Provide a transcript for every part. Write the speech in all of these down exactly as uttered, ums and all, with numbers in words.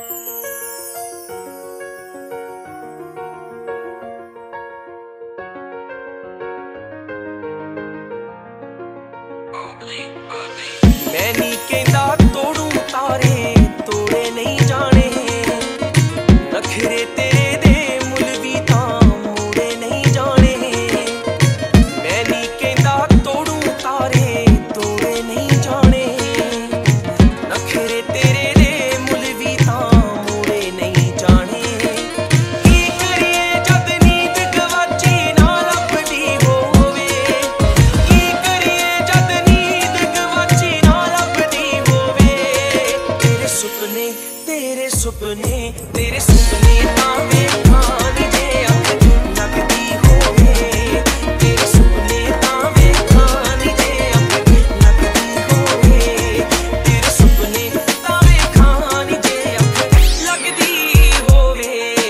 मैं नी कहंदा तोड़ू तारे तोड़े नहीं जाने, नखरे तेरे दे मुल भी तां मोड़े नहीं जाने। मैं नी कहंदा तोड़ू तारे तोड़े नहीं जाने, नखरे तेरे दे मुल भी तां मोड़े नहीं जाने। की करिए जद नींद गवाची ना लभदी होवे, की करिए जद नींद गवाची ना लभदी होवे। तेरे सुपने तेरे सुपने तेरे सुपने तां वेखां नी जे अख लगदी होवे। तेरे सुपने तां वेखां नी जे अख लगदी होवे। तेरे सुपने तां वेखां नी जे अख लगदी होवे।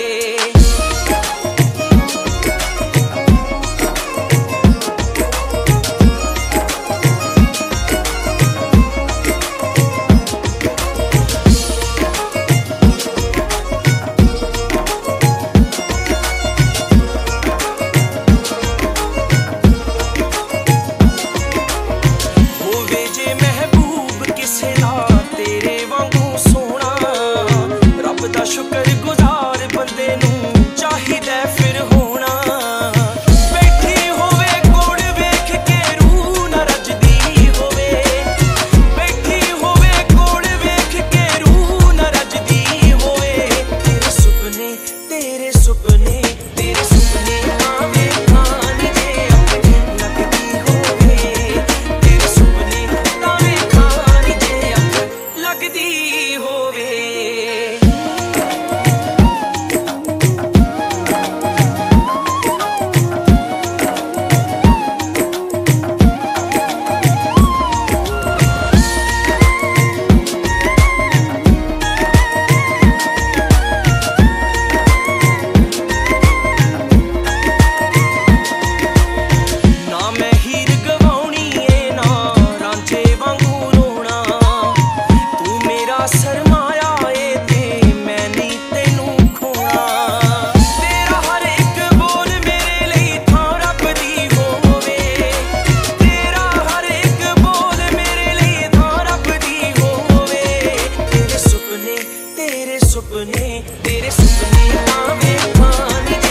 होवे जे महबूब किसे दा तेरे वांगू सोना, रब दा शुक्र गुजार बंदे नूं चाहिदा फिर होना। बैठी होवे कोल वेख के रूह न रजदी होवे, बैठी होवे कोल वेख के रूह न रजदी होवे। तेरे सुपने तेरे सुपने तेरे सुपने तां वेखां नी जे अख लगदी होवे। तेरे सुपने तां वेखां नी जे अख लगदी होवे। ना मैं हीर गवाउणी ए ना रांझे वांगू रोना, तू मेरा सरमाया ए ते मैं नी तैनूं खोना। तेरा हर एक बोल मेरे लई थां रखदी होवे, तेरा हर एक बोल मेरे लई थां रखदी होवे। तेरे सुपने तेरे सुपने तेरे सुपने तां वेखां नी जे